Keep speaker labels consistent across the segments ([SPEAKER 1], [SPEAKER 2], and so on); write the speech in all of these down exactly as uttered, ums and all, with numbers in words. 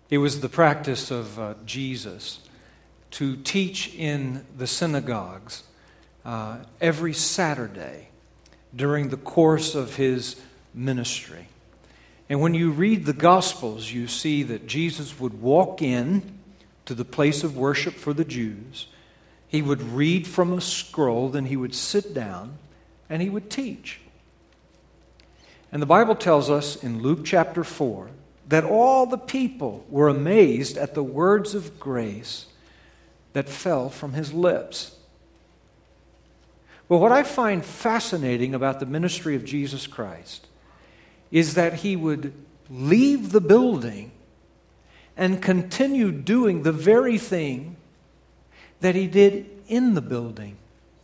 [SPEAKER 1] It was the practice of uh, Jesus to teach in the synagogues uh, every Saturday during the course of his ministry. And when you read the Gospels, you see that Jesus would walk in to the place of worship for the Jews. He would read from a scroll, then he would sit down and he would teach. And the Bible tells us in Luke chapter four that all the people were amazed at the words of grace that fell from his lips. But what I find fascinating about the ministry of Jesus Christ is that he would leave the building and continue doing the very thing that he did in the building.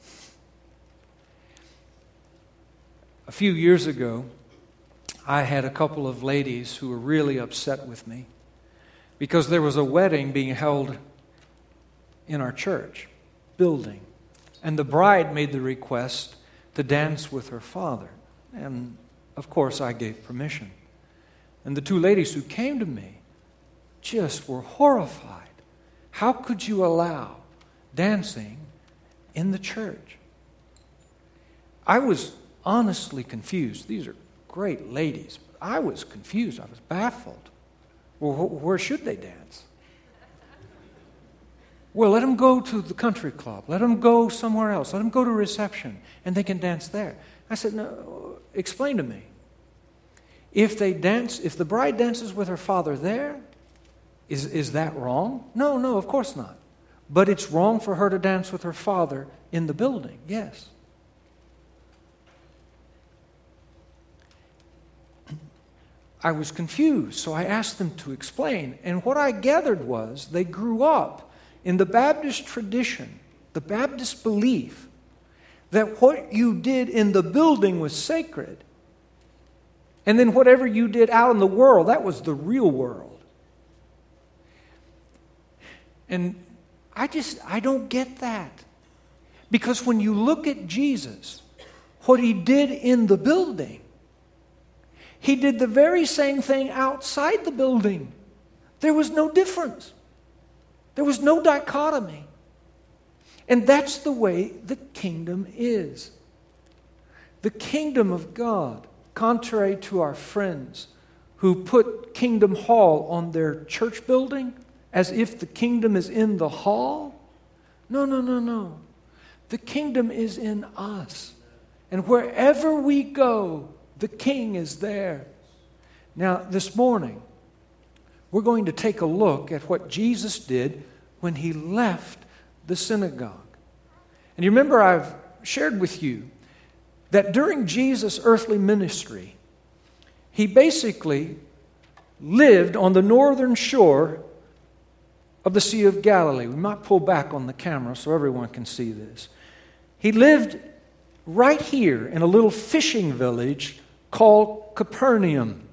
[SPEAKER 1] A few years ago, I had a couple of ladies who were really upset with me because there was a wedding being held in our church building. And the bride made the request to dance with her father. And of course, I gave permission. And the two ladies who came to me just were horrified. How could you allow dancing in the church? I was honestly confused. These are great ladies. But I was confused. I was baffled. Well, wh- where should they dance? Well, let them go to the country club. Let them go somewhere else. Let them go to reception, and they can dance there. I said, no, explain to me. If they dance, if the bride dances with her father there, is, is that wrong? No, no, of course not. But it's wrong for her to dance with her father in the building, yes. I was confused, so I asked them to explain. And what I gathered was they grew up in the Baptist tradition, the Baptist belief, that what you did in the building was sacred. And then whatever you did out in the world, that was the real world. And I just, I don't get that. Because when you look at Jesus, what he did in the building, he did the very same thing outside the building. There was no difference. There was no dichotomy. And that's the way the kingdom is. The kingdom of God, contrary to our friends who put Kingdom Hall on their church building as if the kingdom is in the hall. No, no, no, no. The kingdom is in us. And wherever we go, the King is there. Now, this morning, we're going to take a look at what Jesus did when he left the synagogue. And you remember I've shared with you that during Jesus' earthly ministry, he basically lived on the northern shore of the Sea of Galilee. We might pull back on the camera so everyone can see this. He lived right here in a little fishing village called Capernaum.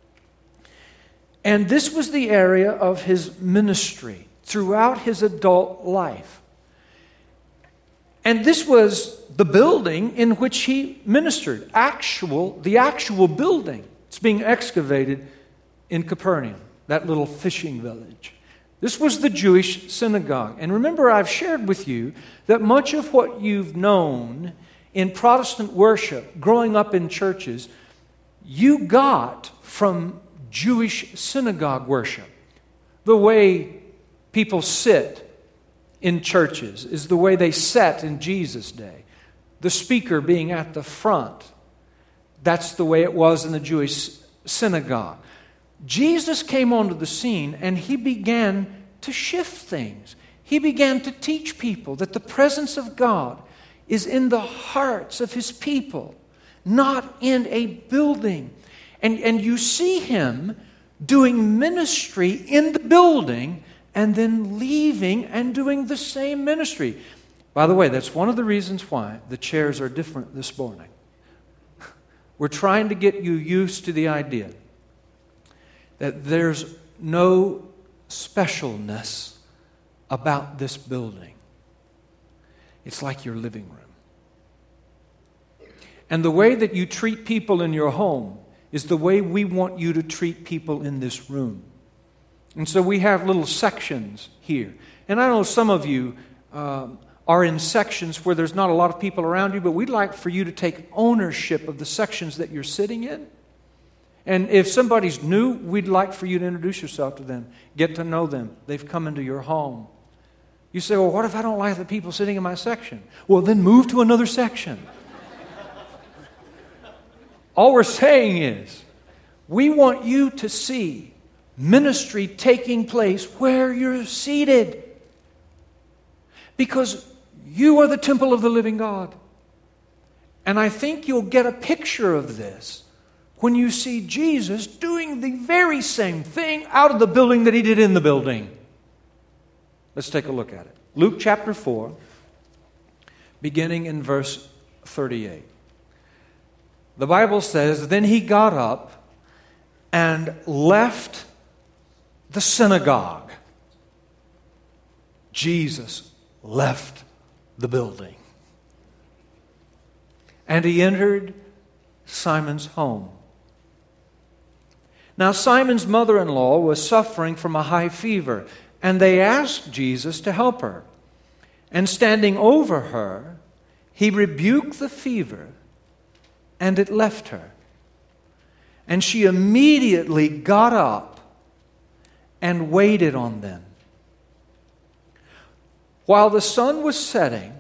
[SPEAKER 1] And this was the area of his ministry throughout his adult life. And this was the building in which he ministered. Actual, the actual building. It's being excavated in Capernaum, that little fishing village. This was the Jewish synagogue. And remember, I've shared with you that much of what you've known in Protestant worship, growing up in churches, you got from Jewish synagogue worship. The way people sit in churches is the way they sat in Jesus' day. The speaker being at the front. That's the way it was in the Jewish synagogue. Jesus came onto the scene and he began to shift things. He began to teach people that the presence of God is in the hearts of his people, not in a building. And, and you see him doing ministry in the building and then leaving and doing the same ministry. By the way, that's one of the reasons why the chairs are different this morning. We're trying to get you used to the idea that there's no specialness about this building. It's like your living room. And the way that you treat people in your home is the way we want you to treat people in this room. And so we have little sections here. And I know some of you um, are in sections where there's not a lot of people around you, but we'd like for you to take ownership of the sections that you're sitting in. And if somebody's new, we'd like for you to introduce yourself to them. Get to know them. They've come into your home. You say, well, what if I don't like the people sitting in my section? Well, then move to another section. All we're saying is, we want you to see ministry taking place where you're seated. Because you are the temple of the living God. And I think you'll get a picture of this when you see Jesus doing the very same thing out of the building that He did in the building. Let's take a look at it. Luke chapter four, beginning in verse thirty-eight. The Bible says, then He got up and left the synagogue. Jesus left the building. And He entered Simon's home. Now Simon's mother-in-law was suffering from a high fever, and they asked Jesus to help her. And standing over her, He rebuked the fever, and it left her. And she immediately got up and waited on them. While the sun was setting,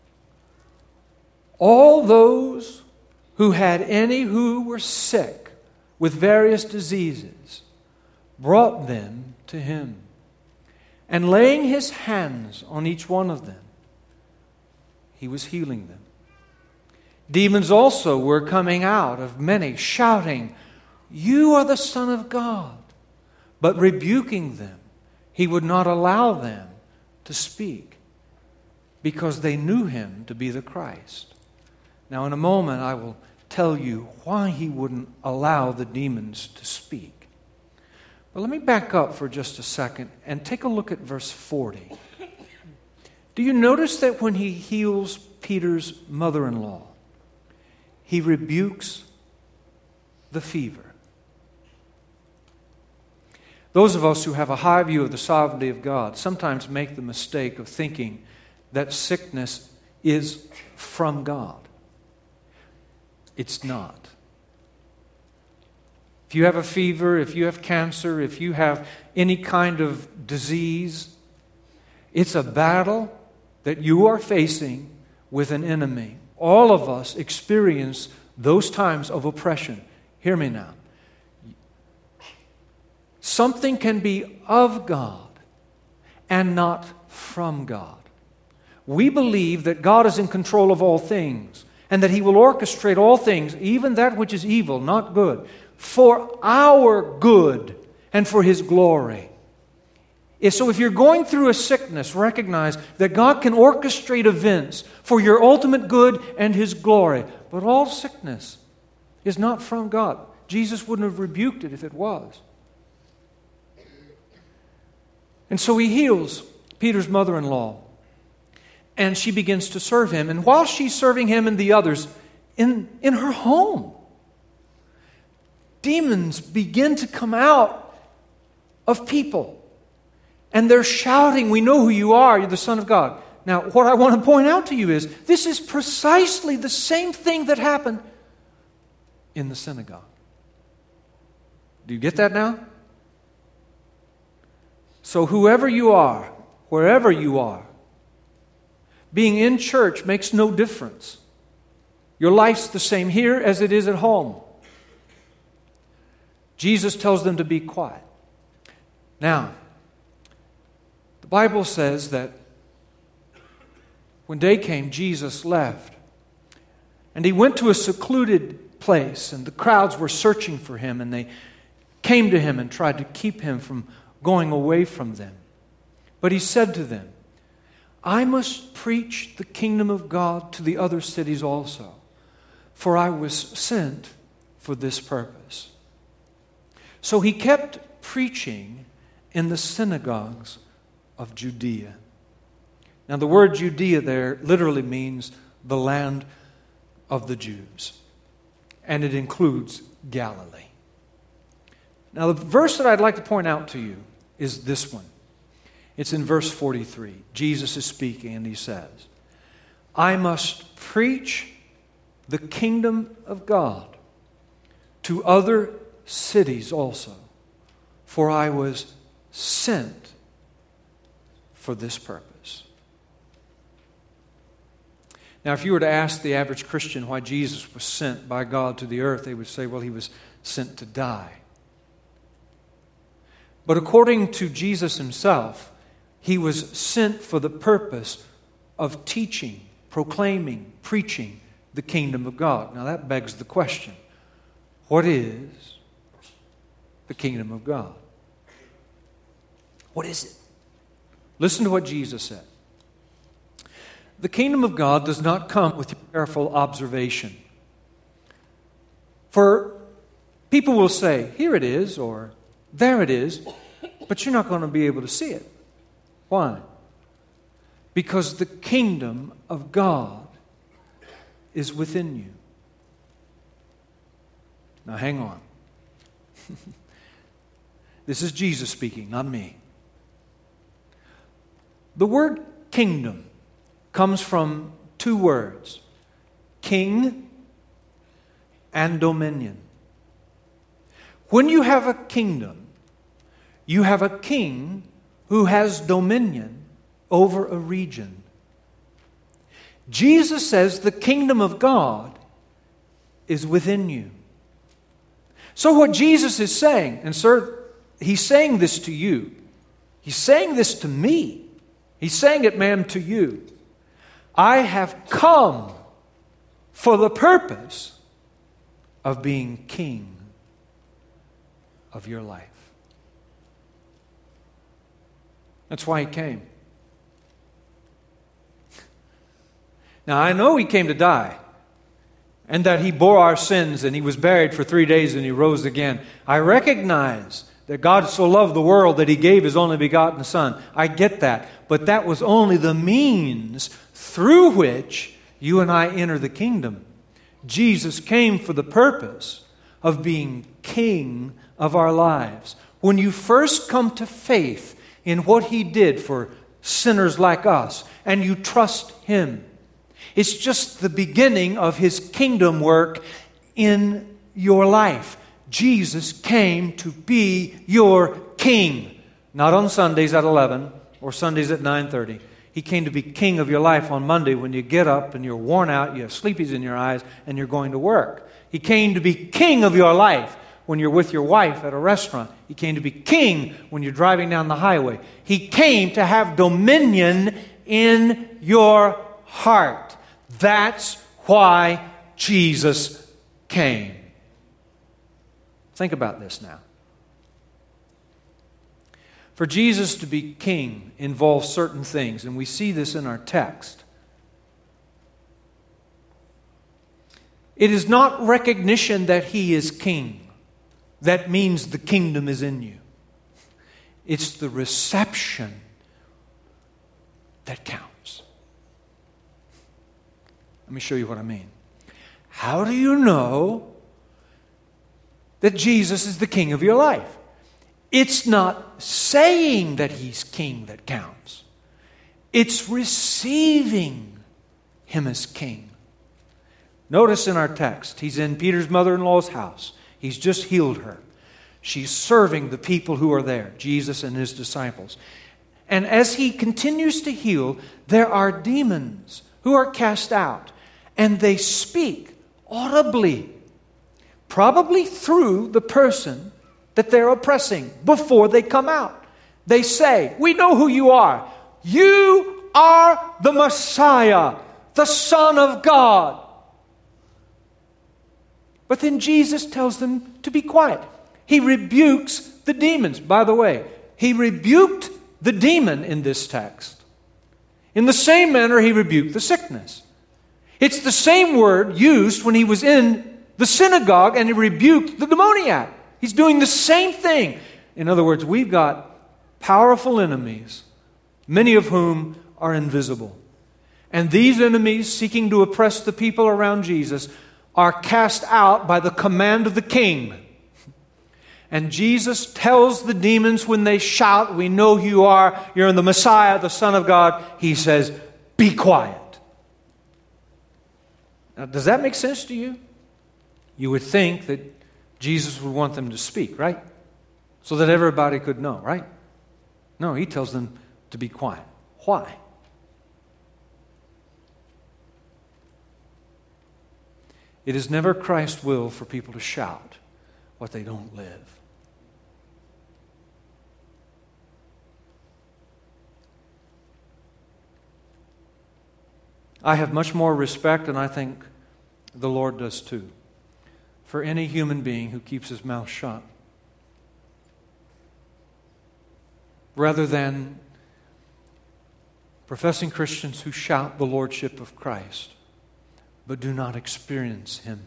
[SPEAKER 1] all those who had any who were sick with various diseases brought them to Him. And laying His hands on each one of them, He was healing them. Demons also were coming out of many, shouting, "You are the Son of God." But rebuking them, He would not allow them to speak, because they knew Him to be the Christ. Now in a moment I will tell you why He wouldn't allow the demons to speak. But let me back up for just a second and take a look at verse forty. Do you notice that when He heals Peter's mother-in-law, He rebukes the fever? Those of us who have a high view of the sovereignty of God sometimes make the mistake of thinking that sickness is from God. It's not. If you have a fever, if you have cancer, if you have any kind of disease, it's a battle that you are facing with an enemy. All of us experience those times of oppression. Hear me now. Something can be of God and not from God. We believe that God is in control of all things and that He will orchestrate all things, even that which is evil, not good, for our good and for His glory. So if you're going through a sickness, recognize that God can orchestrate events for your ultimate good and His glory. But all sickness is not from God. Jesus wouldn't have rebuked it if it was. And so He heals Peter's mother-in-law. And she begins to serve Him. And while she's serving Him and the others in, in her home, demons begin to come out of people. And they're shouting, "We know who you are. You're the Son of God." Now, what I want to point out to you is, this is precisely the same thing that happened in the synagogue. Do you get that now? So whoever you are, wherever you are, being in church makes no difference. Your life's the same here as it is at home. Jesus tells them to be quiet. Now, the Bible says that when day came, Jesus left. And He went to a secluded place, and the crowds were searching for Him, and they came to Him and tried to keep Him from going away from them. But He said to them, "I must preach the kingdom of God to the other cities also, for I was sent for this purpose." So He kept preaching in the synagogues of Judea. Now the word Judea there literally means the land of the Jews, and it includes Galilee. Now the verse that I'd like to point out to you is this one. It's in verse forty-three. Jesus is speaking and he says, I must preach the kingdom of God to other cities also, for I was sent for this purpose. Now, if you were to ask the average Christian why Jesus was sent by God to the earth, they would say, well, he was sent to die. But according to Jesus himself, he was sent for the purpose of teaching, proclaiming, preaching the kingdom of God. Now that begs the question, what is the kingdom of God? What is it? Listen to what Jesus said. The kingdom of God does not come with careful observation. For people will say, here it is, or there it is, but you're not going to be able to see it. Why? Because the kingdom of God is within you. Now hang on. This is Jesus speaking, not me. The word kingdom comes from two words, king and dominion. When you have a kingdom, you have a king who has dominion over a region. Jesus says the kingdom of God is within you. So what Jesus is saying, and sir, he's saying this to you. He's saying this to me. He's saying it, ma'am, to you. I have come for the purpose of being king of your life. That's why he came. Now, I know he came to die, and that he bore our sins, and he was buried for three days, and he rose again. I recognize that God so loved the world that he gave his only begotten Son. I get that. But that was only the means through which you and I enter the kingdom. Jesus came for the purpose of being king of our lives. When you first come to faith in what he did for sinners like us, and you trust him, it's just the beginning of his kingdom work in your life. Jesus came to be your king. Not on Sundays at eleven or Sundays at nine thirty. He came to be king of your life on Monday when you get up and you're worn out, you have sleepies in your eyes, and you're going to work. He came to be king of your life when you're with your wife at a restaurant. He came to be king when you're driving down the highway. He came to have dominion in your heart. That's why Jesus came. Think about this now. For Jesus to be king involves certain things, and we see this in our text. It is not recognition that he is king that means the kingdom is in you. It's the reception that counts. Let me show you what I mean. How do you know that Jesus is the king of your life? It's not saying that he's king that counts. It's receiving him as king. Notice in our text, he's in Peter's mother-in-law's house. He's just healed her. She's serving the people who are there, Jesus and his disciples. And as he continues to heal, there are demons who are cast out. And they speak audibly, probably through the person that they're oppressing before they come out. They say, we know who you are. You are the Messiah, the Son of God. But then Jesus tells them to be quiet. He rebukes the demons. By the way, he rebuked the demon in this text. In the same manner, he rebuked the sickness. It's the same word used when he was in the synagogue and he rebuked the demoniac. He's doing the same thing. In other words, we've got powerful enemies, many of whom are invisible. And these enemies, seeking to oppress the people around Jesus, are cast out by the command of the king. And Jesus tells the demons when they shout, we know who you are, you're the Messiah, the Son of God. He says, be quiet. Now, does that make sense to you? You would think that Jesus would want them to speak, right? So that everybody could know, right? No, he tells them to be quiet. Why? It is never Christ's will for people to shout what they don't live. I have much more respect, and I think the Lord does too, for any human being who keeps his mouth shut, rather than professing Christians who shout the Lordship of Christ, but do not experience Him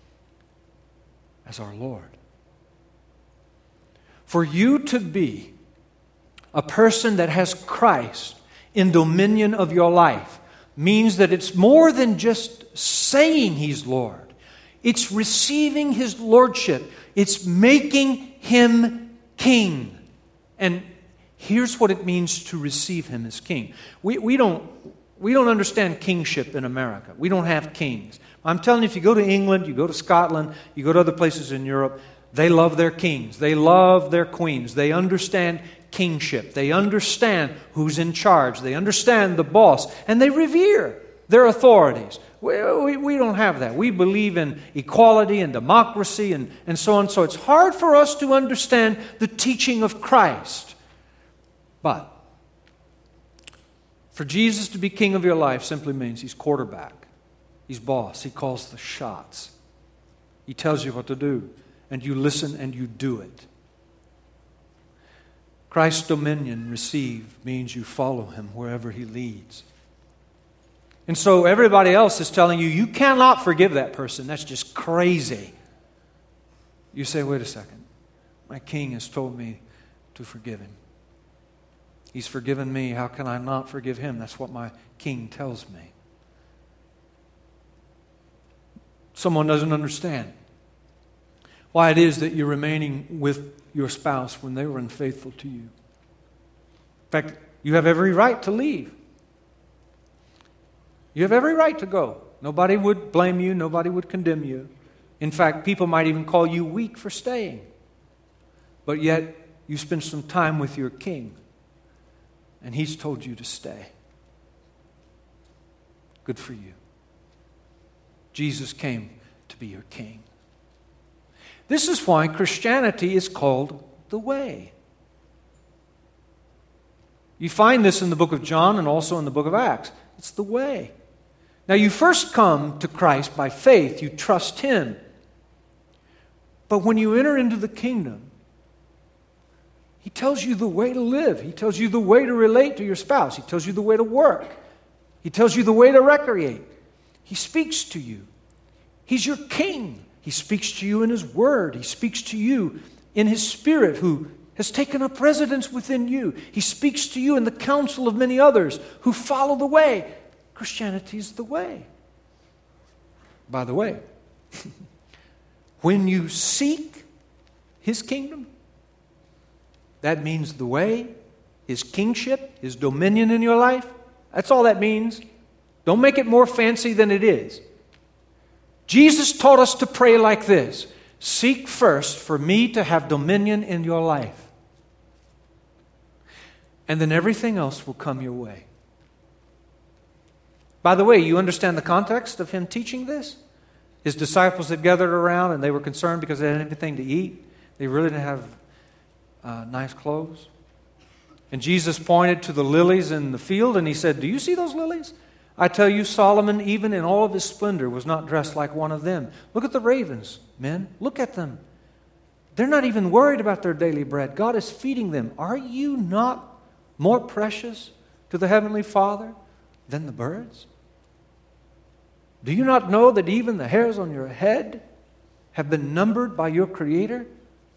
[SPEAKER 1] as our Lord. For you to be a person that has Christ in dominion of your life means that it's more than just saying He's Lord. It's receiving His Lordship. It's making Him King. And here's what it means to receive Him as King. We, we don't we don't understand kingship in America. We don't have kings. I'm telling you, if you go to England, you go to Scotland, you go to other places in Europe, they love their kings. They love their queens. They understand kingship. They understand who's in charge. They understand the boss. And they revere their authorities. We, we, we don't have that. We believe in equality and democracy and, and so on. So it's hard for us to understand the teaching of Christ. But for Jesus to be king of your life simply means He's quarterback. He's boss. He calls the shots. He tells you what to do. And you listen and you do it. Christ's dominion received means you follow Him wherever He leads. And so everybody else is telling you, you cannot forgive that person. That's just crazy. You say, wait a second. My King has told me to forgive him. He's forgiven me. How can I not forgive him? That's what my King tells me. Someone doesn't understand why it is that you're remaining with your spouse when they were unfaithful to you. In fact, you have every right to leave. You have every right to go. Nobody would blame you. Nobody would condemn you. In fact, people might even call you weak for staying. But yet, you spend some time with your King, and He's told you to stay. Good for you. Jesus came to be your King. This is why Christianity is called the way. You find this in the book of John and also in the book of Acts. It's the way. Now, you first come to Christ by faith. You trust Him. But when you enter into the kingdom, He tells you the way to live. He tells you the way to relate to your spouse. He tells you the way to work. He tells you the way to recreate. He speaks to you. He's your King. He speaks to you in His Word. He speaks to you in His Spirit, who has taken up residence within you. He speaks to you in the counsel of many others who follow the way. Christianity is the way. By the way, when you seek His kingdom, that means the way, His kingship, His dominion in your life. That's all that means. Don't make it more fancy than it is. Jesus taught us to pray like this: seek first for me to have dominion in your life. And then everything else will come your way. By the way, you understand the context of Him teaching this? His disciples had gathered around and they were concerned because they didn't have anything to eat. They really didn't have uh, nice clothes. And Jesus pointed to the lilies in the field and He said, do you see those lilies? I tell you, Solomon, even in all of his splendor, was not dressed like one of them. Look at the ravens, men. Look at them. They're not even worried about their daily bread. God is feeding them. Are you not more precious to the Heavenly Father than the birds? Do you not know that even the hairs on your head have been numbered by your Creator?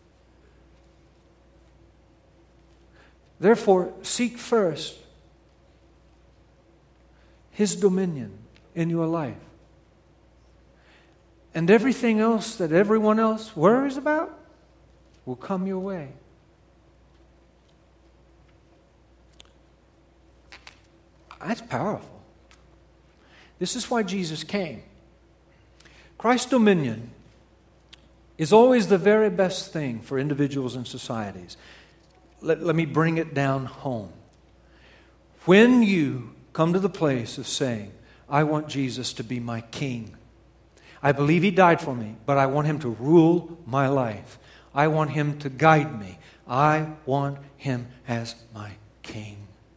[SPEAKER 1] Therefore, seek first His dominion in your life. And everything else that everyone else worries about, will come your way. That's powerful. This is why Jesus came. Christ's dominion is always the very best thing for individuals and societies. Let, let me bring it down home. When you come to the place of saying, I want Jesus to be my king. I believe He died for me, but I want Him to rule my life. I want Him to guide me. I want Him as my king.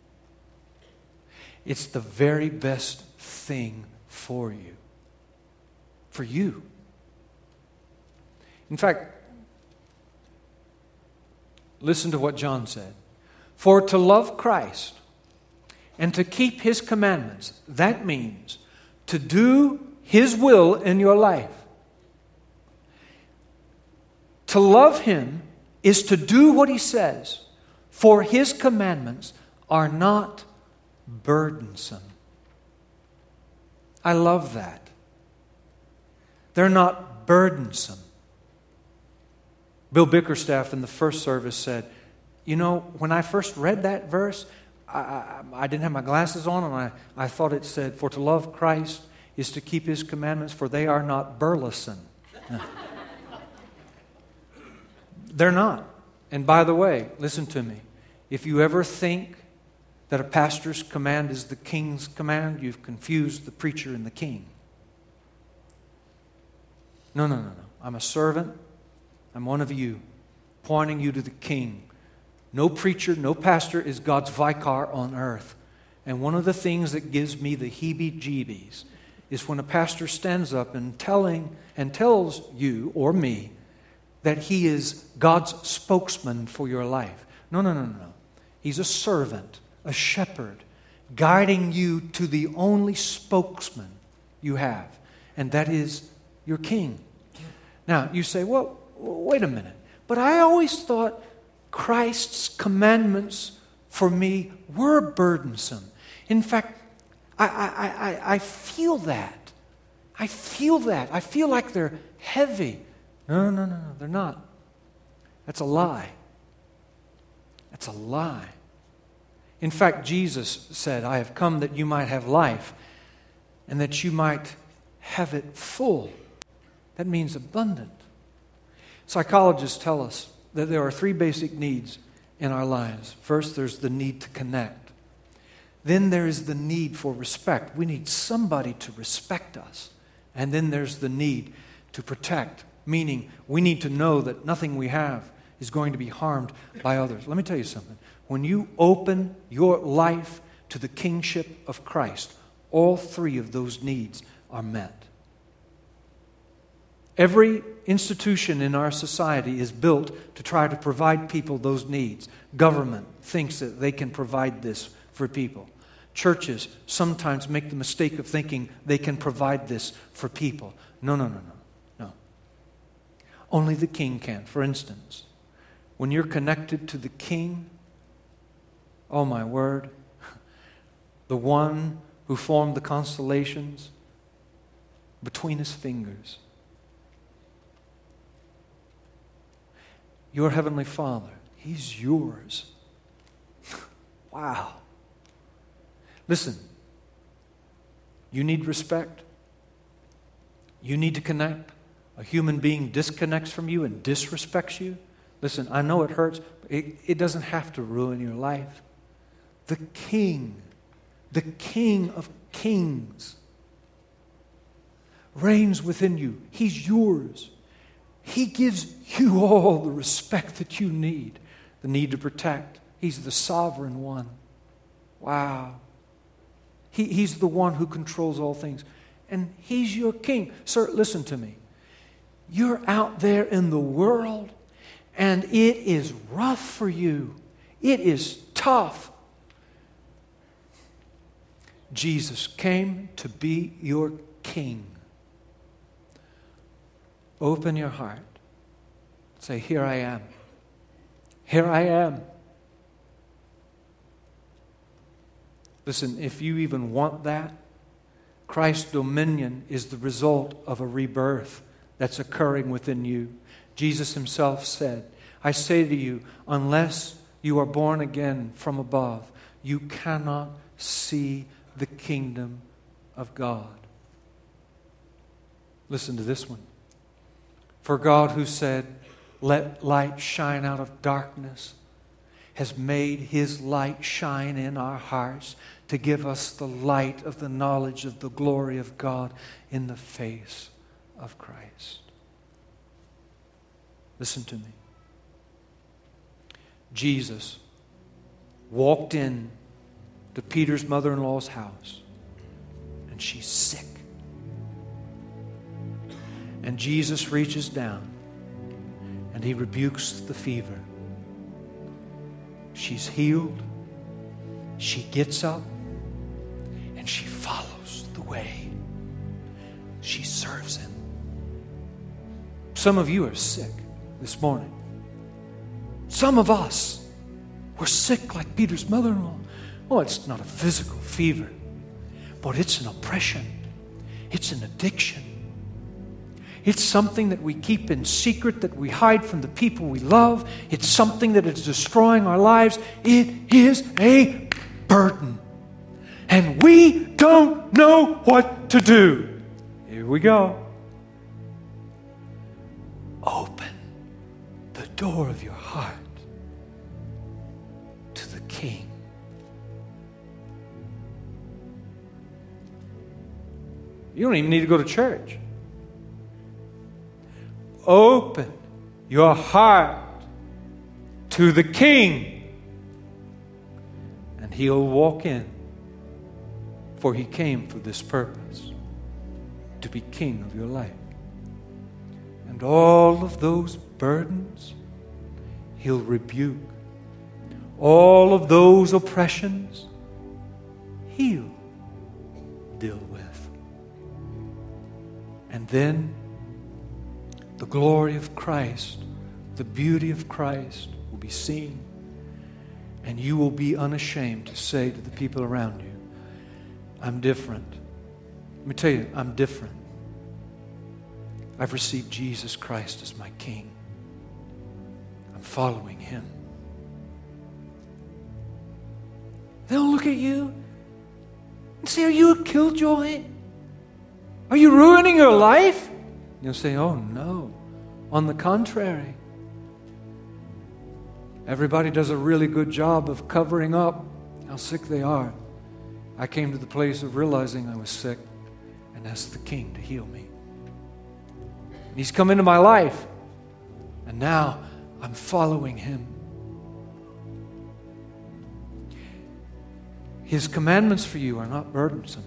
[SPEAKER 1] It's the very best thing for you. For you. In fact, listen to what John said. For to love Christ and to keep His commandments, that means to do His will in your life. To love Him is to do what He says, for His commandments are not burdensome. I love that. They're not burdensome. Bill Bickerstaff in the first service said, you know, when I first read that verse, I, I, I didn't have my glasses on, and I, I thought it said, for to love Christ is to keep His commandments, for they are not burleson. They're not. And by the way, listen to me. If you ever think that a pastor's command is the king's command, you've confused the preacher and the king. No, no, no, no. I'm a servant. I'm one of you, pointing you to the king. No preacher, no pastor is God's vicar on earth. And one of the things that gives me the heebie-jeebies is when a pastor stands up and telling and tells you or me that he is God's spokesman for your life. No, no, no, no. He's a servant, a shepherd, guiding you to the only spokesman you have, and that is your king. Now, you say, well, wait a minute. But I always thought Christ's commandments for me were burdensome. In fact, I, I, I, I feel that. I feel that. I feel like they're heavy. No, no, no, no, they're not. That's a lie. That's a lie. In fact, Jesus said, I have come that you might have life and that you might have it full. That means abundant. Psychologists tell us that there are three basic needs in our lives. First, there's the need to connect. Then there is the need for respect. We need somebody to respect us. And then there's the need to protect, meaning we need to know that nothing we have is going to be harmed by others. Let me tell you something. When you open your life to the kingship of Christ, all three of those needs are met. Every institution in our society is built to try to provide people those needs. Government thinks that they can provide this for people. Churches sometimes make the mistake of thinking they can provide this for people. No, no, no, no, no. Only the king can. For instance, when you're connected to the king, oh my word, the one who formed the constellations between his fingers, your heavenly Father, He's yours. Wow. Listen, you need respect. You need to connect. A human being disconnects from you and disrespects you. Listen, I know it hurts, but it, it doesn't have to ruin your life. The King, the King of Kings, reigns within you. He's yours. He gives you all the respect that you need, the need to protect. He's the sovereign one. Wow. He, he's the one who controls all things. And He's your king. Sir, listen to me. You're out there in the world, and it is rough for you. It is tough. Jesus came to be your king. Open your heart. Say, here I am. Here I am. Listen, if you even want that, Christ's dominion is the result of a rebirth that's occurring within you. Jesus Himself said, I say to you, unless you are born again from above, you cannot see the kingdom of God. Listen to this one. For God, who said, let light shine out of darkness, has made His light shine in our hearts to give us the light of the knowledge of the glory of God in the face of Christ. Listen to me. Jesus walked in to Peter's mother-in-law's house, and she's sick. And Jesus reaches down and He rebukes the fever. She's healed. She gets up and she follows the way. She serves Him. Some of you are sick this morning. Some of us were sick like Peter's mother-in-law. Oh, it's not a physical fever, but it's an oppression. It's an addiction. It's something that we keep in secret, that we hide from the people we love. It's something that is destroying our lives. It is a burden. And we don't know what to do. Here we go. Open the door of your heart to the King. You don't even need to go to church. Open your heart to the King, and He'll walk in. For He came for this purpose, to be King of your life. And all of those burdens He'll rebuke. All of those oppressions He'll deal with. And then the glory of Christ, the beauty of Christ will be seen. And you will be unashamed to say to the people around you, I'm different. Let me tell you, I'm different. I've received Jesus Christ as my King. I'm following Him. They'll look at you and say, are you a killjoy? Are you ruining your life? You'll say, oh no. On the contrary. Everybody does a really good job of covering up how sick they are. I came to the place of realizing I was sick and asked the King to heal me. He's come into my life, and now I'm following Him. His commandments for you are not burdensome.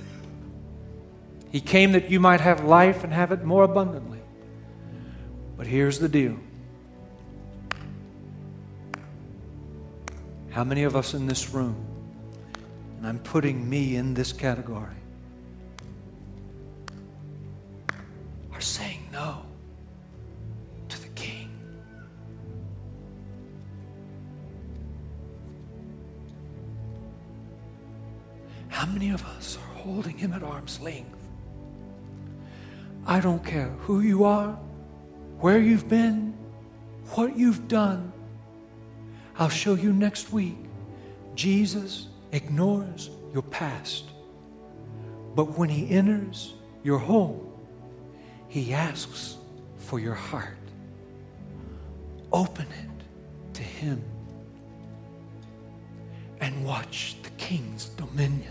[SPEAKER 1] He came that you might have life and have it more abundantly. But here's the deal. How many of us in this room, and I'm putting me in this category, are saying no to the King? How many of us are holding Him at arm's length? I don't care who you are, where you've been, what you've done. I'll show you next week. Jesus ignores your past. But when He enters your home, He asks for your heart. Open it to Him and watch the King's dominion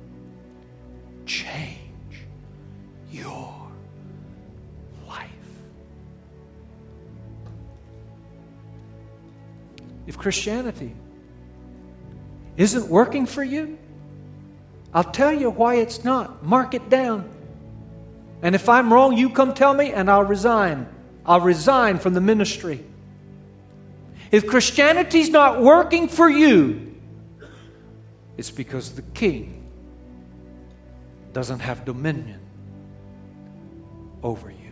[SPEAKER 1] change your life. If Christianity isn't working for you, I'll tell you why it's not. Mark it down. And if I'm wrong, you come tell me and I'll resign. I'll resign from the ministry. If Christianity's not working for you, it's because the King doesn't have dominion over you.